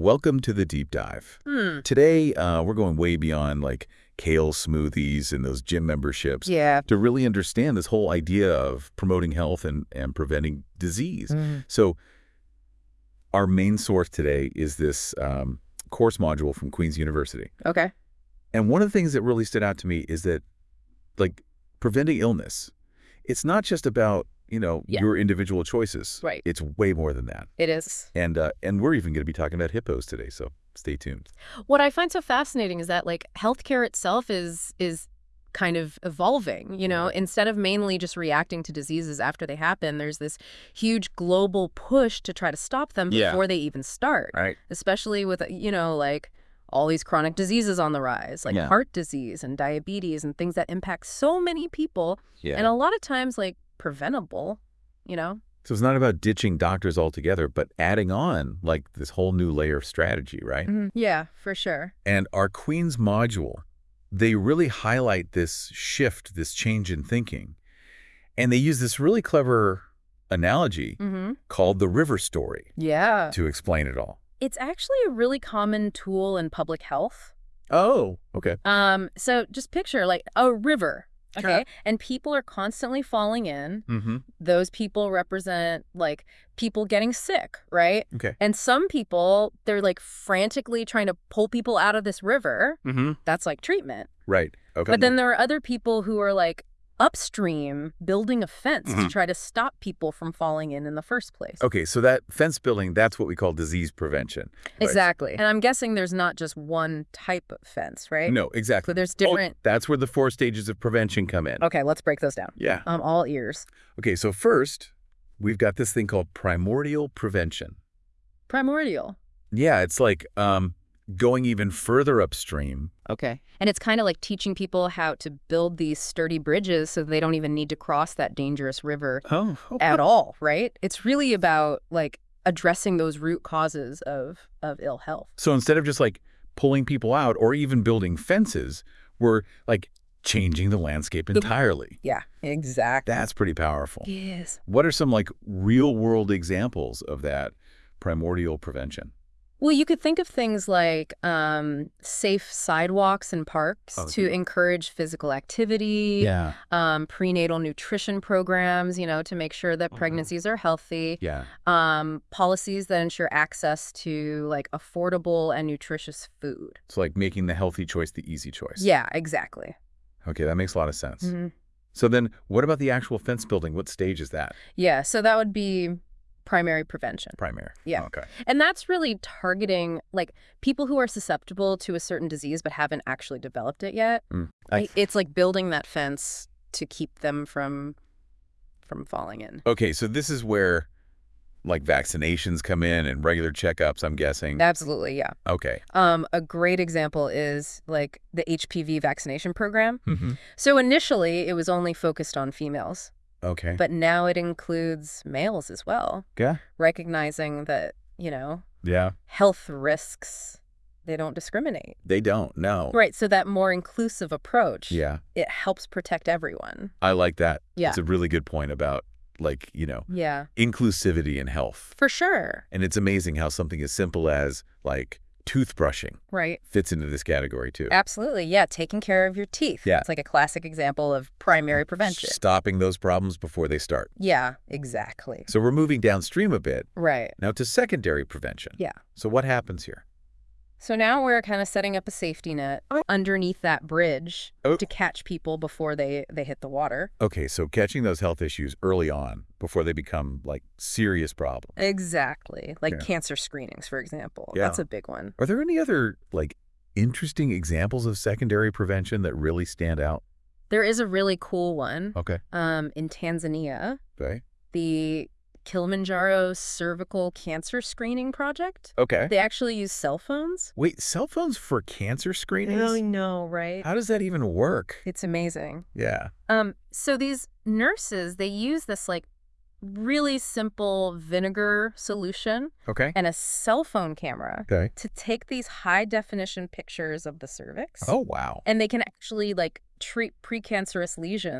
Welcome to the deep dive. Today, we're going way beyond like kale smoothies and those gym memberships Yeah. to really understand this whole idea of promoting health and preventing disease. So our main source today is this course module from Queen's University. Okay. And one of the things that really stood out to me is that like preventing illness, it's not just about, your individual choices. Right. It's way more than that. It is. And we're even going to be talking about hippos today, so stay tuned. What I find so fascinating is that like healthcare itself is kind of evolving, instead of mainly just reacting to diseases after they happen, there's this huge global push to try to stop them before they even start. Right. Especially with, like all these chronic diseases on the rise, like heart disease and diabetes and things that impact so many people. Yeah. And a lot of times like preventable, So it's not about ditching doctors altogether, but adding on like this whole new layer of strategy, right? Yeah, for sure. And our Queen's module, they really highlight this shift, this change in thinking. And they use this really clever analogy called the river story Yeah. to explain it all. It's actually a really common tool in public health. Oh, okay. So just picture like a river. Okay. Sure. And people are constantly falling in. Those people represent like people getting sick, right? Okay. And some people, they're like frantically trying to pull people out of this river. That's like treatment. Right. Okay. But then there are other people who are like upstream building a fence to try to stop people from falling in the first place. Okay, so that fence building, that's what we call disease prevention. Right? Exactly. And I'm guessing there's not just one type of fence, right? No, exactly. So there's different... that's where the 4 stages of prevention come in. Okay, let's break those down. Yeah. I'm all ears. Okay, so first, we've got this thing called primordial prevention. Primordial. Yeah, it's like going even further upstream. Okay. And it's kind of like teaching people how to build these sturdy bridges so they don't even need to cross that dangerous river at all, right? It's really about like addressing those root causes of ill health. So instead of just like pulling people out or even building fences, we're like changing the landscape entirely. Yeah, exactly. That's pretty powerful. Yes. What are some like real world examples of that primordial prevention? Well, you could think of things like safe sidewalks and parks to encourage physical activity, prenatal nutrition programs, to make sure that pregnancies are healthy, policies that ensure access to like affordable and nutritious food. So like making the healthy choice the easy choice. Yeah, exactly. Okay, that makes a lot of sense. So then what about the actual fence building? What stage is that? Yeah, so that would be primary prevention. Primary. Yeah. Okay. And that's really targeting like people who are susceptible to a certain disease but haven't actually developed it yet. It's like building that fence to keep them from falling in. Okay, so this is where like vaccinations come in and regular checkups, I'm guessing. Absolutely, yeah. Okay. A great example is like the HPV vaccination program. So initially it was only focused on females. Okay. But now it includes males as well. Yeah. Recognizing that, health risks, they don't discriminate. They don't, no. Right, so that more inclusive approach, it helps protect everyone. I like that. Yeah. It's a really good point about like, inclusivity in health. For sure. And it's amazing how something as simple as like toothbrushing fits into this category too. Absolutely, yeah. Taking care of your teeth. Yeah. It's like a classic example of primary prevention. Stopping those problems before they start. Yeah, exactly. So we're moving downstream a bit. Right. Now to secondary prevention. Yeah. So what happens here? So now we're kind of setting up a safety net underneath that bridge to catch people before they hit the water. Okay, so catching those health issues early on before they become like serious problems. Exactly. Like cancer screenings, for example. Yeah. That's a big one. Are there any other like interesting examples of secondary prevention that really stand out? There is a really cool one. Okay. In Tanzania. Okay. The Kilimanjaro Cervical Cancer Screening Project. Okay. They actually use cell phones. Wait, cell phones for cancer screenings? I know, right? How does that even work? It's amazing. Yeah. So these nurses, they use this like really simple vinegar solution and a cell phone camera to take these high definition pictures of the cervix. Oh, wow. And they can actually like treat precancerous lesions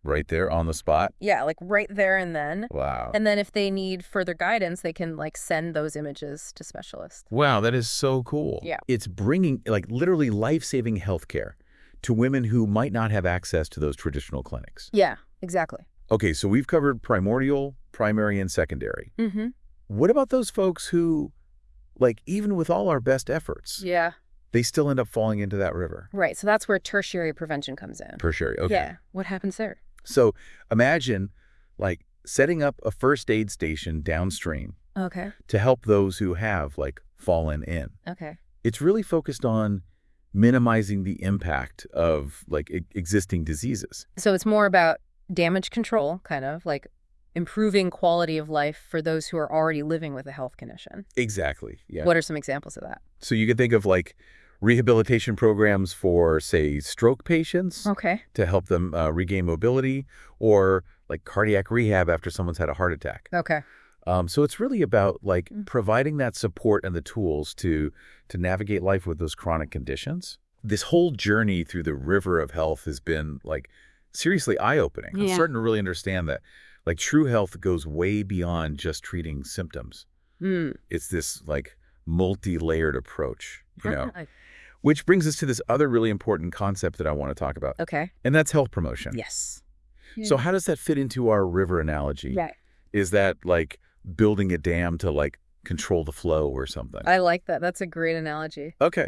Right there on the spot? Yeah, like right there and then. Wow. And then if they need further guidance, they can like send those images to specialists. Wow, that is so cool. Yeah. It's bringing like literally life-saving healthcare to women who might not have access to those traditional clinics. Yeah, exactly. Okay, so we've covered primordial, primary, and secondary. Mm-hmm. What about those folks who, like, even with all our best efforts, Yeah. they still end up falling into that river? Right. So that's where tertiary prevention comes in. Tertiary, okay. Yeah. What happens there? So imagine, like, setting up a first aid station downstream Okay. to help those who have, like, fallen in. Okay. It's really focused on minimizing the impact of, like, existing diseases. So it's more about damage control, kind of like improving quality of life for those who are already living with a health condition. Exactly, yeah. What are some examples of that? So you could think of, like, rehabilitation programs for, say, stroke patients Okay. to help them regain mobility, or, like, cardiac rehab after someone's had a heart attack. Okay. So it's really about, like, providing that support and the tools to navigate life with those chronic conditions. This whole journey through the river of health has been, like, seriously eye-opening. I'm starting to really understand that, like, true health goes way beyond just treating symptoms. It's this, like, multi-layered approach, you know, which brings us to this other really important concept that I want to talk about. Okay. And that's health promotion. Yes. So how does that fit into our river analogy? Right. Is that, like, building a dam to, like, control the flow or something? I like that. That's a great analogy. Okay.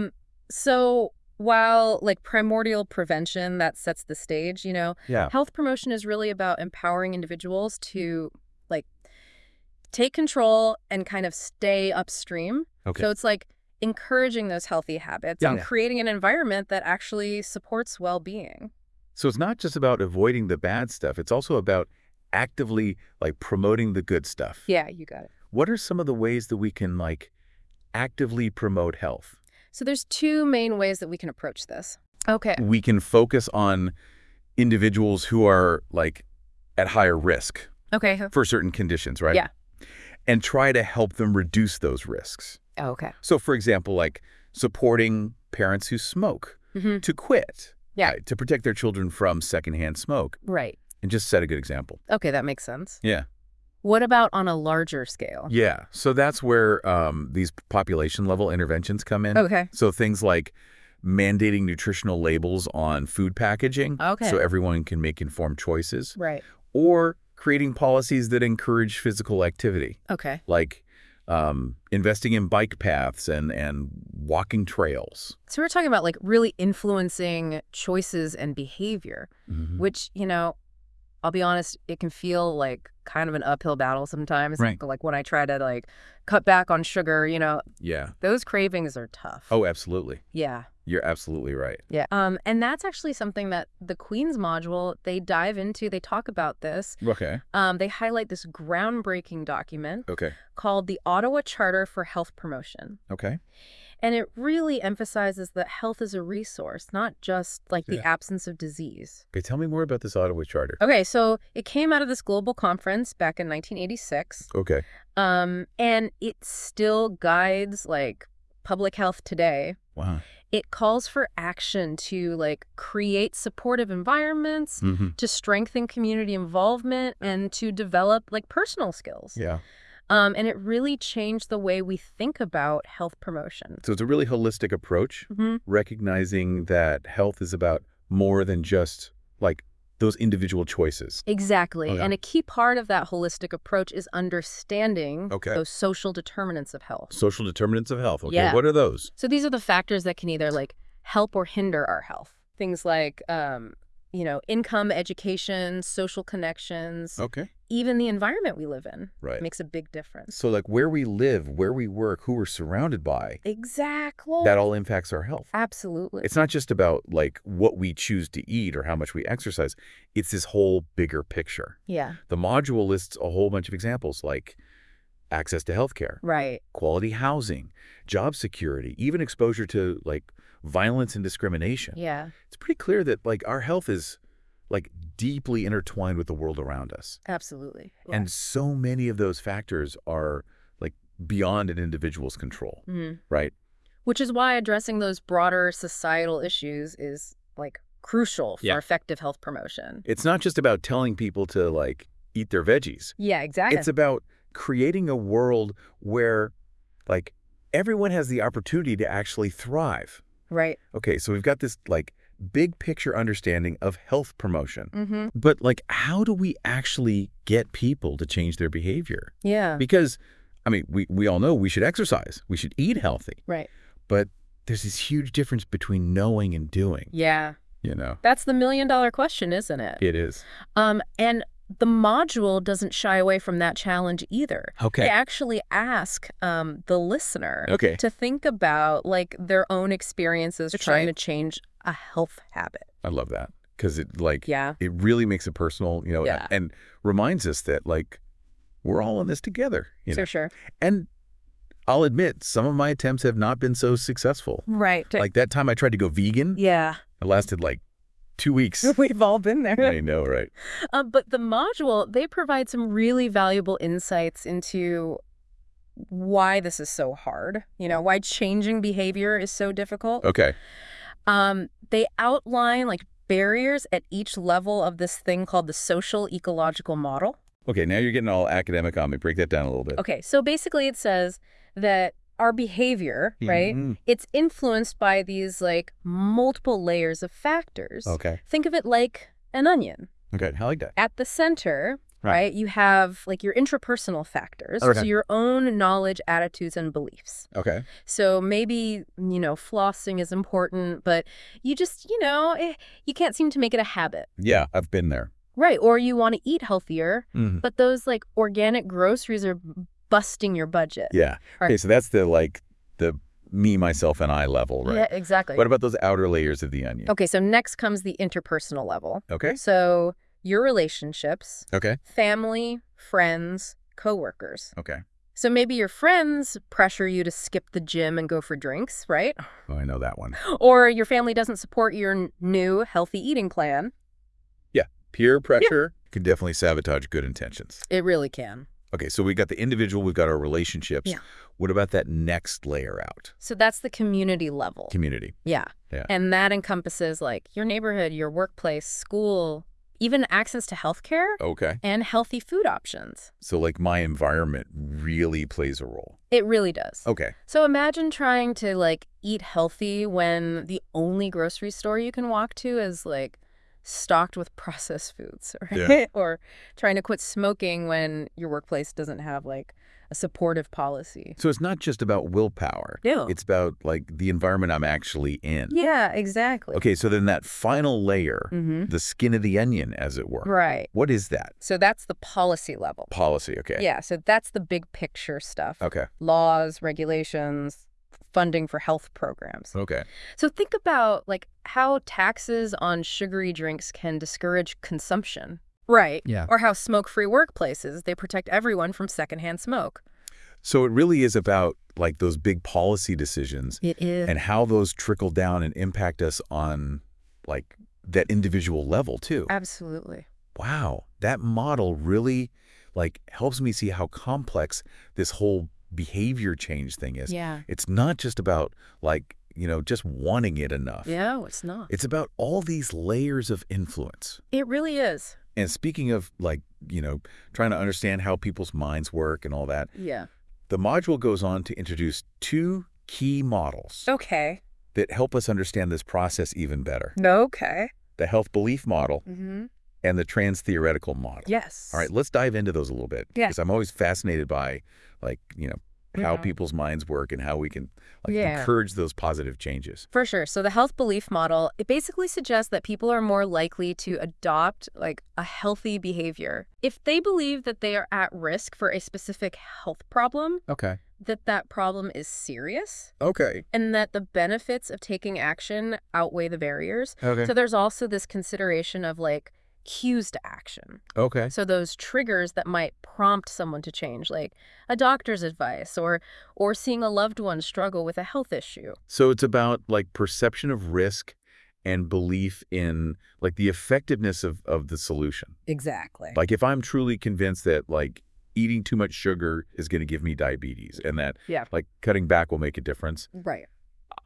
So while like primordial prevention, that sets the stage, you know, Yeah. health promotion is really about empowering individuals to like take control and kind of stay upstream. Okay. So it's like encouraging those healthy habits and creating an environment that actually supports well-being. So it's not just about avoiding the bad stuff. It's also about actively, like, promoting the good stuff. Yeah, you got it. What are some of the ways that we can, like, actively promote health? So there's two main ways that we can approach this. Okay. We can focus on individuals who are, like, at higher risk Okay. for certain conditions, right? Yeah. And try to help them reduce those risks. Okay. So, for example, like supporting parents who smoke to quit, right, to protect their children from secondhand smoke. Right. And just set a good example. Okay, that makes sense. Yeah. What about on a larger scale? Yeah. So that's where these population-level interventions come in. Okay. So things like mandating nutritional labels on food packaging so everyone can make informed choices. Right. Or creating policies that encourage physical activity. Okay. Like investing in bike paths and walking trails. So we're talking about like really influencing choices and behavior, which, you know, I'll be honest, it can feel like kind of an uphill battle sometimes. Right. Like when I try to like cut back on sugar, you know, Yeah. those cravings are tough. Oh, absolutely. Yeah. You're absolutely right. Yeah. And that's actually something that the Queen's module, they dive into, they talk about this. Okay. They highlight this groundbreaking document Okay. called the Ottawa Charter for Health Promotion. Okay. And it really emphasizes that health is a resource, not just like the absence of disease. Okay, tell me more about this Ottawa Charter. Okay, so it came out of this global conference back in 1986. Okay. And it still guides like public health today. Wow. It calls for action to like create supportive environments, to strengthen community involvement, and to develop like personal skills. Yeah. And it really changed the way we think about health promotion. So it's a really holistic approach, recognizing that health is about more than just like those individual choices. Exactly. Okay. And a key part of that holistic approach is understanding those social determinants of health. Social determinants of health. Okay. Yeah. What are those? So these are the factors that can either like help or hinder our health. Things like, you know, income, education, social connections. Okay. Even the environment we live in makes a big difference. So like where we live, where we work, who we're surrounded by, Exactly. that all impacts our health. Absolutely. It's not just about like what we choose to eat or how much we exercise. It's this whole bigger picture. Yeah. The module lists a whole bunch of examples like access to healthcare, Right. quality housing, job security, even exposure to like violence and discrimination. Yeah. It's pretty clear that like our health is like deeply intertwined with the world around us. Absolutely. And so many of those factors are like beyond an individual's control, right? Which is why addressing those broader societal issues is like crucial for effective health promotion. It's not just about telling people to, like, eat their veggies. Yeah, exactly. It's about creating a world where, like, everyone has the opportunity to actually thrive. Right. Okay, so we've got this, like, big picture understanding of health promotion. But, like, how do we actually get people to change their behavior? Yeah. Because, I mean, we all know we should exercise. We should eat healthy. Right. But there's this huge difference between knowing and doing. Yeah. You know? That's the million-dollar question, isn't it? It is. And the module doesn't shy away from that challenge either. Okay. They actually ask the listener to think about, like, their own experiences trying to change a health habit. I love that. Because it, like, Yeah. it really makes it personal, you know, and reminds us that, like, we're all in this together. You know? For sure. And I'll admit, some of my attempts have not been so successful. Right. Like that time I tried to go vegan. Yeah. It lasted like 2 weeks. We've all been there. I know, right? But the module, they provide some really valuable insights into why this is so hard, you know, why changing behavior is so difficult. Okay. They outline, like, barriers at each level of this thing called the social ecological model. Okay, now you're getting all academic on me. Break that down a little bit. Okay, so basically it says that our behavior, right, it's influenced by these, like, multiple layers of factors. Okay. Think of it like an onion. Okay, I like that. At the center, right, you have, like, your intrapersonal factors, so your own knowledge, attitudes, and beliefs. Okay. So maybe, you know, flossing is important, but you just, you know, you can't seem to make it a habit. Yeah, I've been there. Right, or you want to eat healthier, but those, like, organic groceries are busting your budget. Yeah. Okay, so that's the, like, the me, myself, and I level, right? Yeah, exactly. What about those outer layers of the onion? Okay, so next comes the interpersonal level. Okay. So your relationships. Okay. Family, friends, coworkers. Okay. So maybe your friends pressure you to skip the gym and go for drinks, right? Oh, I know that one. Or your family doesn't support your new healthy eating plan. Yeah. Peer pressure can definitely sabotage good intentions. It really can. Okay, so we got the individual, we've got our relationships. Yeah. What about that next layer out? So that's the community level. Community. Yeah. And that encompasses, like, your neighborhood, your workplace, school, even access to healthcare. Okay. And healthy food options. So, like, my environment really plays a role. It really does. Okay. So imagine trying to, like, eat healthy when the only grocery store you can walk to is, like, stocked with processed foods, right? Yeah. Or trying to quit smoking when your workplace doesn't have, like, a supportive policy. So it's not just about willpower. No. It's about, like, the environment I'm actually in. Yeah, exactly. Okay, so then that final layer, the skin of the onion, as it were. Right. What is that? So that's the policy level. Policy, okay. Yeah, so that's the big picture stuff. Okay. Laws, regulations, funding for health programs. Okay. So think about, like, how taxes on sugary drinks can discourage consumption. Right. Yeah. Or how smoke-free workplaces, they protect everyone from secondhand smoke. So it really is about, like, those big policy decisions. It is. And how those trickle down and impact us on, like, that individual level, too. Absolutely. Wow. That model really, like, helps me see how complex this whole behavior change thing is. Yeah. It's not just about, like, you know, just wanting it enough. No, it's not. It's about all these layers of influence. It really is. And speaking of, like, you know, trying to understand how people's minds work and all that, Yeah. the module goes on to introduce 2 key models Okay. that help us understand this process even better. Okay. The health belief model Mm-hmm. and the trans-theoretical model. Yes. All right, let's dive into those a little bit. Yeah. Because I'm always fascinated by, like, you know, how Mhm. people's minds work and how we can, like, Yeah. encourage those positive changes. For sure. So the health belief model, it basically suggests that people are more likely to adopt, like, a healthy behavior if they believe that they are at risk for a specific health problem, Okay. that problem is serious, Okay. and that the benefits of taking action outweigh the barriers. Okay. So there's also this consideration of, like, cues to action. Okay. So those triggers that might prompt someone to change, like a doctor's advice or seeing a loved one struggle with a health issue. So it's about, like, perception of risk and belief in, like, the effectiveness of the solution. Exactly. Like, if I'm truly convinced that, like, eating too much sugar is going to give me diabetes and that, Yeah. like, cutting back will make a difference, Right.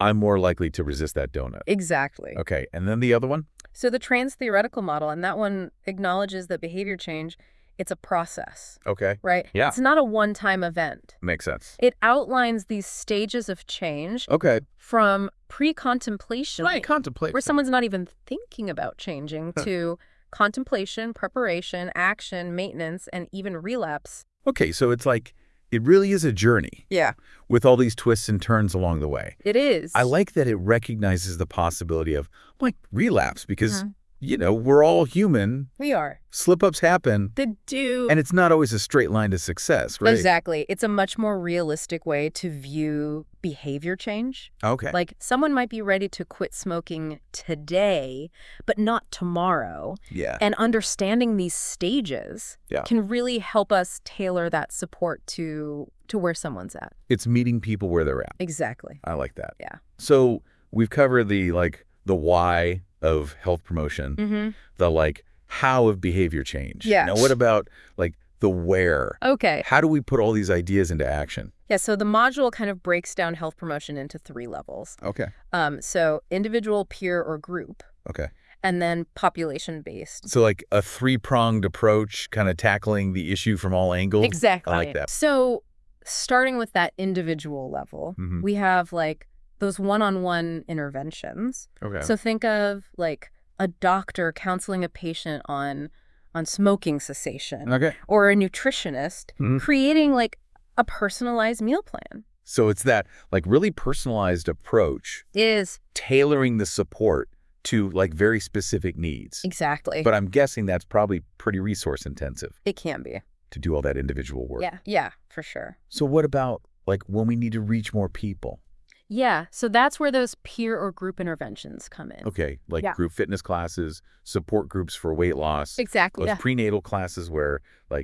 I'm more likely to resist that donut. Exactly. Okay, and then the other one? So the trans-theoretical model, and that one acknowledges that behavior change, it's a process. Okay. Right? Yeah. It's not a one-time event. Makes sense. It outlines these stages of change from pre-contemplation, where someone's not even thinking about changing, to contemplation, preparation, action, maintenance, and even relapse. Okay, so it's like, it really is a journey. Yeah. With all these twists and turns along the way. It is. I like that it recognizes the possibility of, like, relapse, because, you know, we're all human. We are. Slip-ups happen. They do. And it's not always a straight line to success, right? Exactly. It's a much more realistic way to view behavior change. Okay. Like, someone might be ready to quit smoking today, but not tomorrow. Yeah. And understanding these stages can really help us tailor that support to where someone's at. It's meeting people where they're at. Exactly. I like that. Yeah. So we've covered the why of health promotion, the how of behavior change. Yeah. Now what about the where? Okay. How do we put all these ideas into action? Yeah, so the module kind of breaks down health promotion into 3 levels. Okay. So individual, peer, or group. Okay. And then population-based. So a 3-pronged approach, kind of tackling the issue from all angles? Exactly. I like that. So starting with that individual level, we have those one-on-one interventions. Okay. So think of a doctor counseling a patient on smoking cessation. Okay. Or a nutritionist creating a personalized meal plan. So it's that really personalized approach. Is tailoring the support to very specific needs. Exactly. But I'm guessing that's probably pretty resource intensive. It can be. To do all that individual work. Yeah, for sure. So what about when we need to reach more people? Yeah, so that's where those peer or group interventions come in. Okay, group fitness classes, support groups for weight loss. Exactly. Those prenatal classes where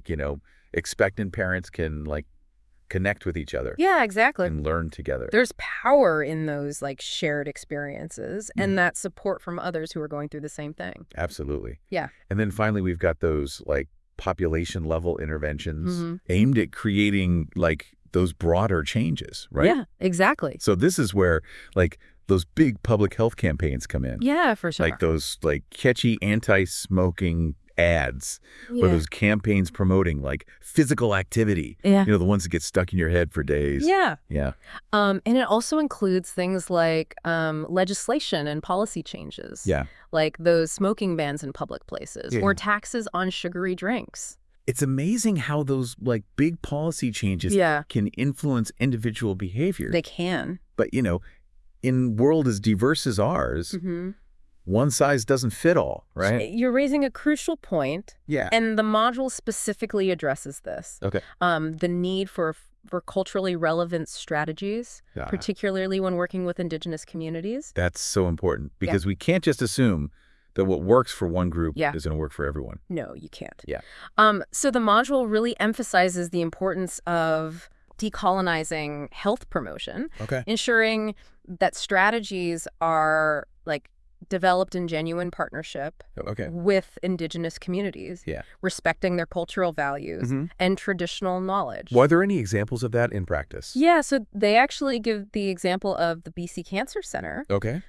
expectant parents can connect with each other. Yeah, exactly. And learn together. There's power in those shared experiences and that support from others who are going through the same thing. Absolutely. Yeah. And then finally we've got those population level interventions aimed at creating those broader changes, right? Yeah, exactly. So this is where those big public health campaigns come in. Yeah, for sure. Those catchy anti-smoking ads or those campaigns promoting physical activity. Yeah. You know, the ones that get stuck in your head for days. Yeah. Yeah. And it also includes things like legislation and policy changes. Yeah. Like those smoking bans in public places or taxes on sugary drinks. It's amazing how those big policy changes can influence individual behavior. They can. But, in a world as diverse as ours, one size doesn't fit all, right? You're raising a crucial point. Yeah. And the module specifically addresses this. Okay. The need for culturally relevant strategies, particularly when working with indigenous communities. That's so important because we can't just assume that what works for one group is going to work for everyone. No, you can't. Yeah. So the module really emphasizes the importance of decolonizing health promotion, ensuring that strategies are developed in genuine partnership with indigenous communities, respecting their cultural values and traditional knowledge. Were there any examples of that in practice? Yeah, so they actually give the example of the BC Cancer Center. Okay.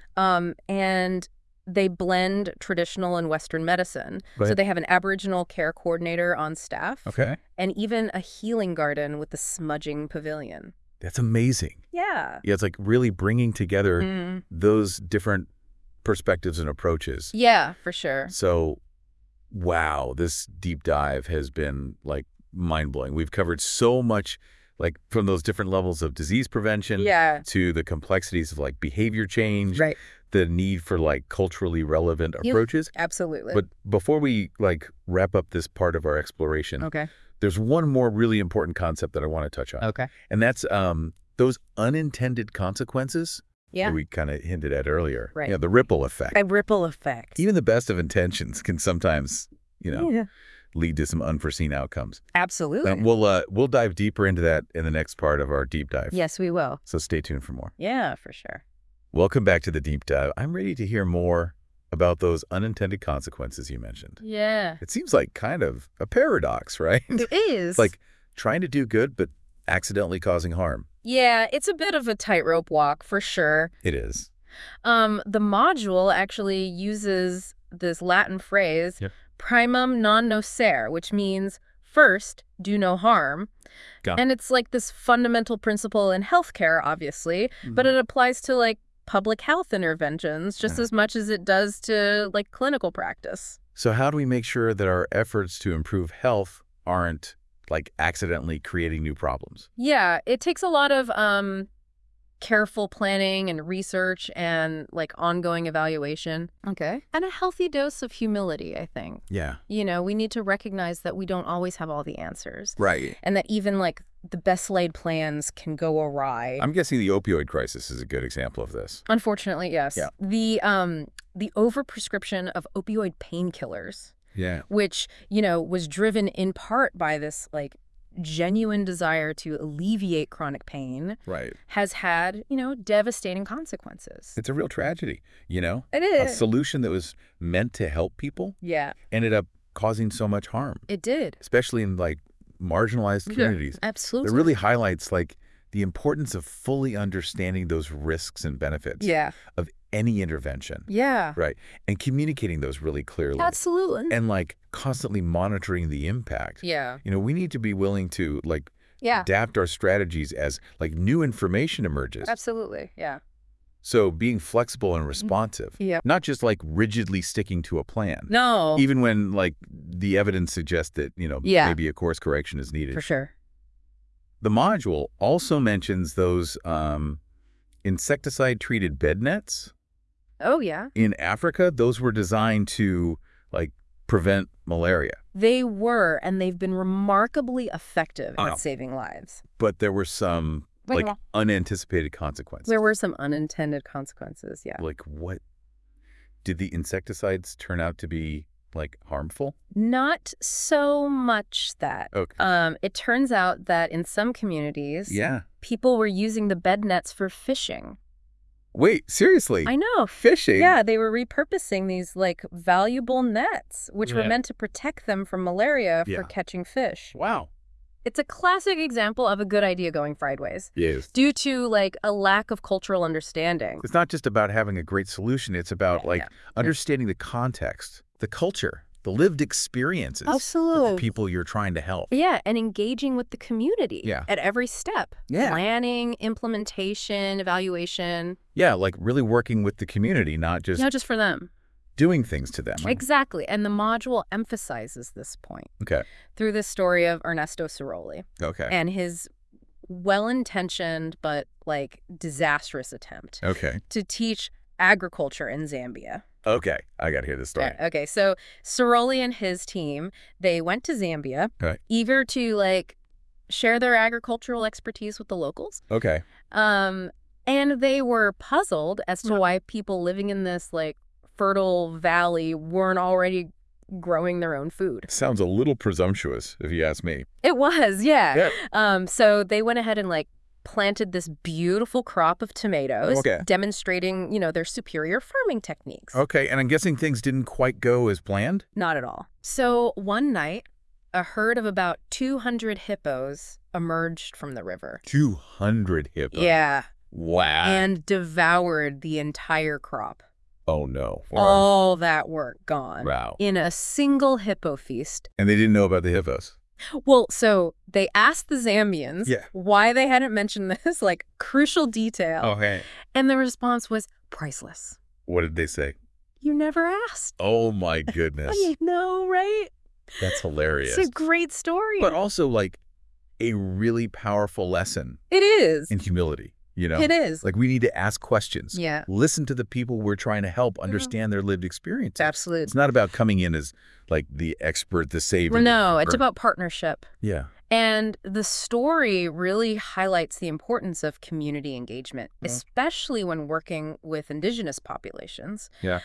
And they blend traditional and Western medicine. So they have an Aboriginal care coordinator on staff. Okay. And even a healing garden with the smudging pavilion. That's amazing. Yeah. Yeah, it's really bringing together those different perspectives and approaches. Yeah, for sure. So, wow, this deep dive has been mind-blowing. We've covered so much from those different levels of disease prevention to the complexities of behavior change. Right. The need for culturally relevant approaches. Absolutely. But before we wrap up this part of our exploration, there's one more really important concept that I want to touch on. Okay. And that's those unintended consequences that we kind of hinted at earlier. Right. You know, the ripple effect. A ripple effect. Even the best of intentions can sometimes, lead to some unforeseen outcomes. Absolutely. And we'll dive deeper into that in the next part of our deep dive. Yes, we will. So stay tuned for more. Yeah, for sure. Welcome back to the deep dive. I'm ready to hear more about those unintended consequences you mentioned. Yeah. It seems kind of a paradox, right? It is. Trying to do good, but accidentally causing harm. Yeah, it's a bit of a tightrope walk for sure. It is. The module actually uses this Latin phrase, primum non nocere, which means first, do no harm. And it's like this fundamental principle in healthcare, obviously, but it applies to like public health interventions just as much as it does to like clinical practice. So how do we make sure that our efforts to improve health aren't like accidentally creating new problems? Yeah, it takes a lot of careful planning and research and like ongoing evaluation. Okay. And a healthy dose of humility, I think. Yeah. You know, we need to recognize that we don't always have all the answers. Right. And that even like the best laid plans can go awry. I'm guessing the opioid crisis is a good example of this. Unfortunately, yes. Yeah. The overprescription of opioid painkillers. Yeah. Which, you know, was driven in part by this like genuine desire to alleviate chronic pain, right, has had, you know, devastating consequences. It's a real tragedy, you know? It is. A solution that was meant to help people ended up causing so much harm. It did. Especially in, like, marginalized communities. Absolutely. It really highlights, like, the importance of fully understanding those risks and benefits of any intervention. Yeah. Right. And communicating those really clearly. Absolutely. And like constantly monitoring the impact. Yeah. You know, we need to be willing to like adapt our strategies as like new information emerges. Absolutely. Yeah. So being flexible and responsive. Yeah. Not just like rigidly sticking to a plan. No. Even when like the evidence suggests that, you know, maybe a course correction is needed. For sure. The module also mentions those insecticide-treated bed nets. Oh, yeah. In Africa, those were designed to, like, prevent malaria. They were, and they've been remarkably effective at saving lives. But there were some, like, unanticipated consequences. There were some unintended consequences, yeah. Like, what? Did the insecticides turn out to be, like, harmful? Not so much that. Okay. It turns out that in some communities, people were using the bed nets for fishing. Wait, seriously? I know. Fishing? Yeah, they were repurposing these, like, valuable nets, which were meant to protect them from malaria for catching fish. Wow. It's a classic example of a good idea going sideways. Yes. Due to, like, a lack of cultural understanding. It's not just about having a great solution. It's about, understanding the context, the culture, the lived experiences of the people you're trying to help. Yeah, and engaging with the community at every step. Planning, implementation, evaluation. Yeah, like really working with the community, not just for them. Doing things to them. Exactly, and the module emphasizes this point. Okay. Through the story of Ernesto Sirolli. Okay. And his well-intentioned but, like, disastrous attempt. Okay. To teach agriculture in Zambia. Okay, I got to hear this story. Okay, so Sirolli and his team, they went to Zambia, eager to, like, share their agricultural expertise with the locals. Okay. And they were puzzled as to why people living in this, like, fertile valley weren't already growing their own food. Sounds a little presumptuous, if you ask me. It was, yeah. So they went ahead and, like, planted this beautiful crop of tomatoes, demonstrating, you know, their superior farming techniques. Okay, and I'm guessing things didn't quite go as planned? Not at all. So one night, a herd of about 200 hippos emerged from the river. 200 hippos? Yeah. Wow. And devoured the entire crop. Oh, no. All that work gone. Wow. In a single hippo feast. And they didn't know about the hippos? Well, so they asked the Zambians why they hadn't mentioned this, like, crucial detail. Okay. And the response was priceless. What did they say? You never asked. Oh, my goodness. I know, right? That's hilarious. It's a great story. But also, like, a really powerful lesson. It is. In humility. You know? It is. Like, we need to ask questions. Yeah. Listen to the people we're trying to help understand their lived experiences. Absolutely. It's not about coming in as, like, the expert, the savior. No, it's about partnership. Yeah. And the story really highlights the importance of community engagement, especially when working with indigenous populations. Yeah.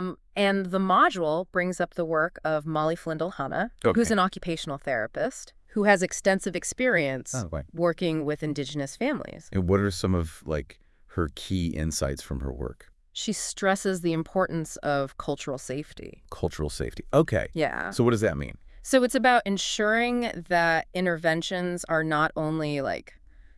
And the module brings up the work of Molly Flindle Hanna, who's an occupational therapist, who has extensive experience working with indigenous families. And what are some of, like, her key insights from her work? She stresses the importance of cultural safety. Cultural safety. Okay. Yeah. So what does that mean? So it's about ensuring that interventions are not only, like,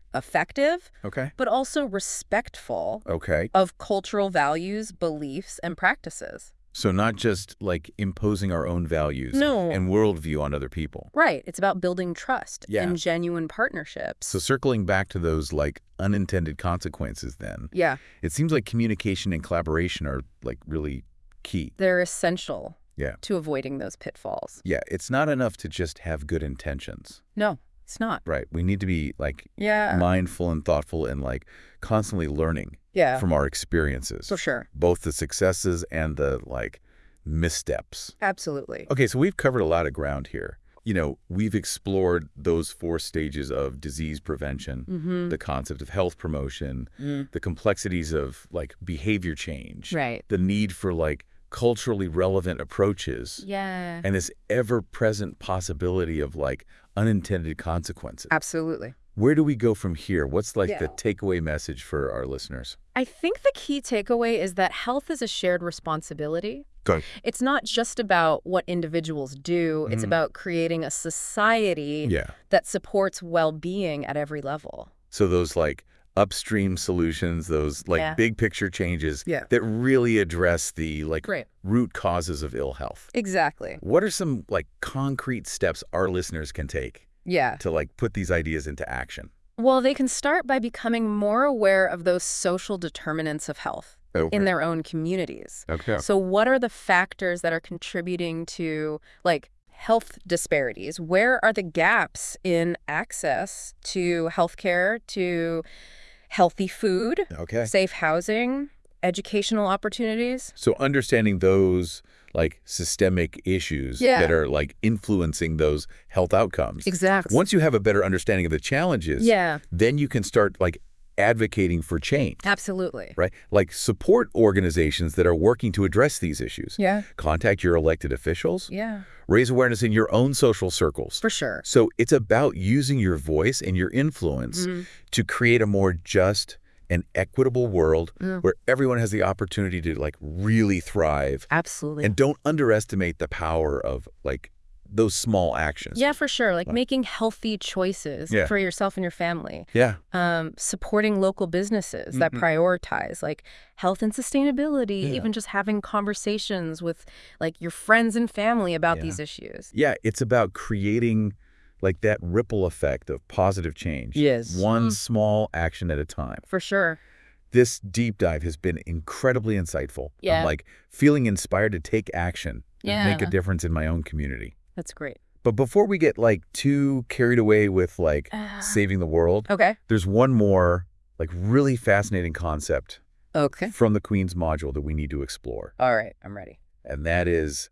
effective, Okay. but also respectful Okay. of cultural values, beliefs, and practices. So not just like imposing our own values No. and worldview on other people. Right. It's about building trust Yeah. and genuine partnerships. So circling back to those like unintended consequences then, Yeah. it seems like communication and collaboration are like really key. They're essential Yeah. to avoiding those pitfalls. Yeah, it's not enough to just have good intentions. No, it's not. Right. We need to be like Yeah. mindful and thoughtful and like constantly learning Yeah. from our experiences. For sure. Both the successes and the like missteps. Absolutely. Okay, so we've covered a lot of ground here. You know, we've explored those 4 stages of disease prevention, the concept of health promotion, the complexities of like behavior change, Right. the need for like culturally relevant approaches, Yeah. and this ever-present possibility of like unintended consequences. Absolutely. Where do we go from here? What's like the Yeah. takeaway message for our listeners? I think the key takeaway is that health is a shared responsibility. Good. It's not just about what individuals do. It's about creating a society Yeah. that supports well-being at every level. So those like upstream solutions, those like Yeah. big picture changes Yeah. that really address the like Great. root causes of ill health. Exactly. What are some like concrete steps our listeners can take Yeah. to like put these ideas into action? Well, they can start by becoming more aware of those social determinants of health in their own communities. Okay. So what are the factors that are contributing to like health disparities? Where are the gaps in access to healthcare, to healthy food, Okay. safe housing, educational opportunities? So understanding those like systemic issues Yeah. that are like influencing those health outcomes. Exactly. Once you have a better understanding of the challenges, Yeah, then you can start like advocating for change, absolutely. right? Like support organizations that are working to address these issues. Yeah. Contact your elected officials. Yeah, Raise awareness in your own social circles. for sure. So it's about using your voice and your influence to create a more just and equitable world where everyone has the opportunity to like really thrive. Absolutely. And don't underestimate the power of like those small actions. Yeah, for sure. Like making healthy choices Yeah. for yourself and your family. Yeah. Supporting local businesses that prioritize like health and sustainability, Yeah. even just having conversations with like your friends and family about Yeah. these issues. Yeah, it's about creating like that ripple effect of positive change. Yes. One small action at a time. For sure. This deep dive has been incredibly insightful. Yeah. I'm like feeling inspired to take action and make a Yeah. difference in my own community. That's great. But before we get like too carried away with like saving the world, Okay. there's one more like really fascinating concept Okay. from the Queen's module that we need to explore. All right. I'm ready. And that is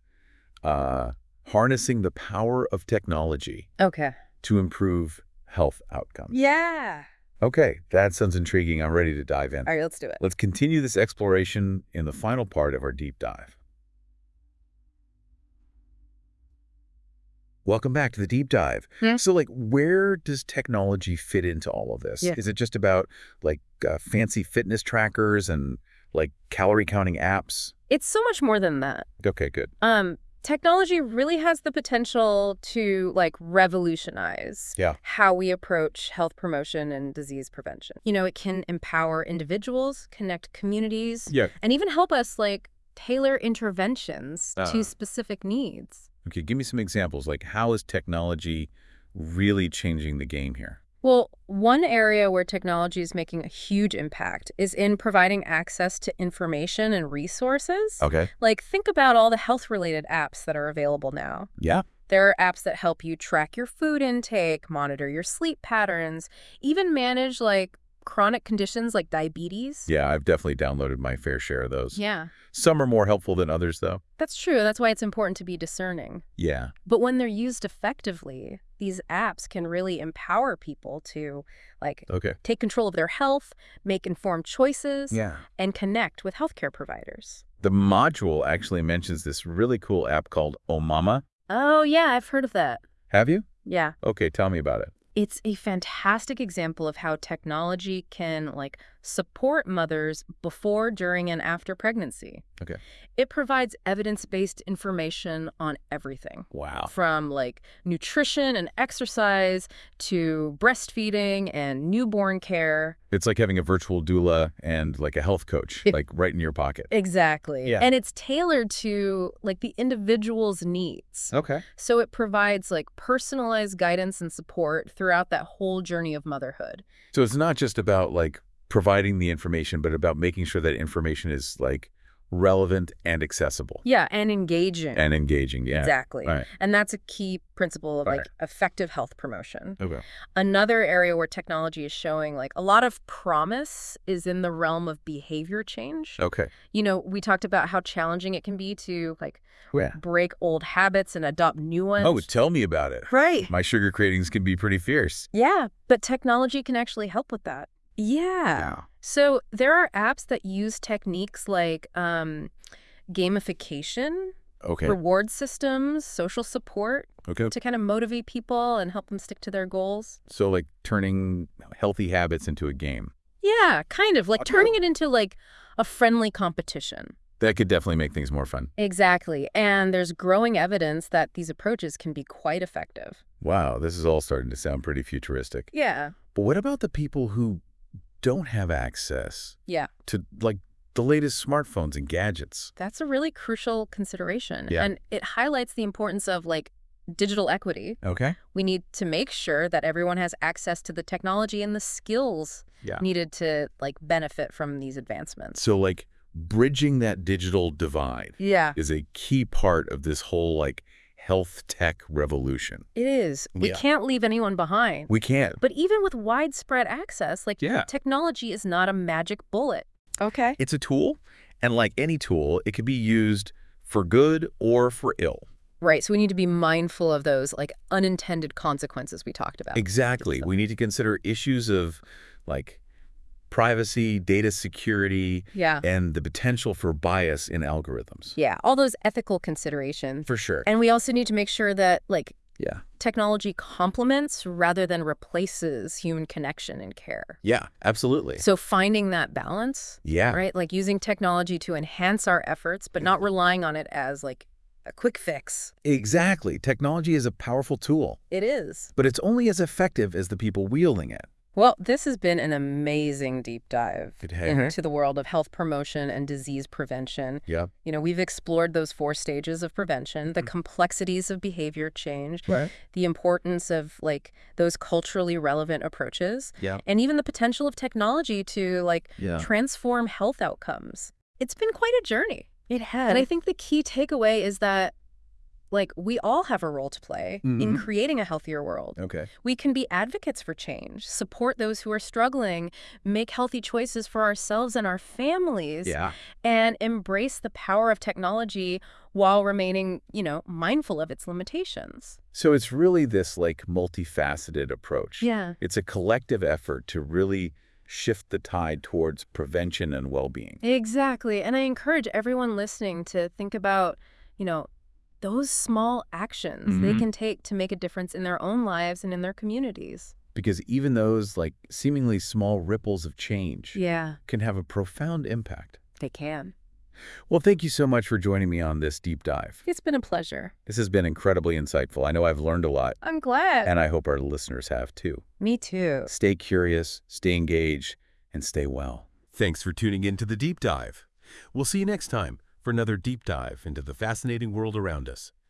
harnessing the power of technology Okay. to improve health outcomes. Yeah. Okay, that sounds intriguing. I'm ready to dive in. All right. Let's do it. Let's continue this exploration in the final part of our deep dive. Welcome back to the deep dive. So like, where does technology fit into all of this? Yeah. Is it just about like fancy fitness trackers and like calorie counting apps? It's so much more than that. Okay, good. Technology really has the potential to like revolutionize Yeah. how we approach health promotion and disease prevention. You know, it can empower individuals, connect communities, Yeah. and even help us like tailor interventions to specific needs. Okay, give me some examples. Like, how is technology really changing the game here? Well, one area where technology is making a huge impact is in providing access to information and resources. Okay. Like, think about all the health-related apps that are available now. Yeah. There are apps that help you track your food intake, monitor your sleep patterns, even manage, like, chronic conditions like diabetes. Yeah, I've definitely downloaded my fair share of those. Yeah, Some are more helpful than others, though. that's true. That's why it's important to be discerning. Yeah. But when they're used effectively, these apps can really empower people to, like, Okay. take control of their health, make informed choices, Yeah. and connect with healthcare providers. The module actually mentions this really cool app called Omama. Oh, yeah, I've heard of that. Have you? Yeah. Okay, tell me about it. It's a fantastic example of how technology can, like, support mothers before, during, and after pregnancy. Okay. It provides evidence-based information on everything. Wow. From like nutrition and exercise to breastfeeding and newborn care. It's like having a virtual doula and like a health coach, like right in your pocket. Exactly. Yeah. And it's tailored to like the individual's needs. Okay. So it provides like personalized guidance and support throughout that whole journey of motherhood. So it's not just about like providing the information, but about making sure that information is like relevant and accessible. Yeah, and engaging. And engaging, yeah. Exactly. Right. And that's a key principle of Right. like effective health promotion. Okay. Another area where technology is showing like a lot of promise is in the realm of behavior change. Okay. You know, we talked about how challenging it can be to like Yeah. break old habits and adopt new ones. Oh, tell me about it. Right. My sugar cravings can be pretty fierce. Yeah, but technology can actually help with that. Yeah. So there are apps that use techniques like gamification, Okay. reward systems, social support Okay. to kind of motivate people and help them stick to their goals. So like turning healthy habits into a game. Yeah, kind of like turning it into like a friendly competition. That could definitely make things more fun. Exactly. And there's growing evidence that these approaches can be quite effective. Wow, this is all starting to sound pretty futuristic. Yeah. But what about the people who don't have access Yeah. to like the latest smartphones and gadgets? That's a really crucial consideration. Yeah. And it highlights the importance of like digital equity. Okay. We need to make sure that everyone has access to the technology and the skills Yeah. needed to like benefit from these advancements. So like bridging that digital divide Yeah. is a key part of this whole like health tech revolution. It is. We Yeah. can't leave anyone behind. We can't. But even with widespread access, like Yeah. technology is not a magic bullet. Okay. It's a tool, and like any tool, it can be used for good or for ill. Right. So we need to be mindful of those like unintended consequences we talked about. Exactly. We need to consider issues of like privacy, data security, Yeah. and the potential for bias in algorithms. Yeah. All those ethical considerations. For sure. And we also need to make sure that like Yeah. technology complements rather than replaces human connection and care. Yeah, absolutely. So finding that balance, Yeah. right? Like using technology to enhance our efforts, but not relying on it as like a quick fix. Exactly. Technology is a powerful tool, It is. but it's only as effective as the people wielding it. Well, this has been an amazing deep dive It has. into the world of health promotion and disease prevention. Yeah. You know, we've explored those 4 stages of prevention, the complexities of behavior change, Right. the importance of like those culturally relevant approaches, Yeah. and even the potential of technology to like Yeah. transform health outcomes. It's been quite a journey. It has. And I think the key takeaway is that like we all have a role to play in creating a healthier world. Okay. We can be advocates for change, support those who are struggling, make healthy choices for ourselves and our families, Yeah. and embrace the power of technology while remaining, you know, mindful of its limitations. So it's really this like multifaceted approach. Yeah. It's a collective effort to really shift the tide towards prevention and well-being. Exactly. And I encourage everyone listening to think about, you know, those small actions they can take to make a difference in their own lives and in their communities. Because even those like seemingly small ripples of change Yeah, can have a profound impact. they can. Well, thank you so much for joining me on this deep dive. It's been a pleasure. This has been incredibly insightful. I know I've learned a lot, I'm glad. and I hope our listeners have too. Me too. Stay curious, stay engaged, and stay well. Thanks for tuning in to The Deep Dive. We'll see you next time for another deep dive into the fascinating world around us.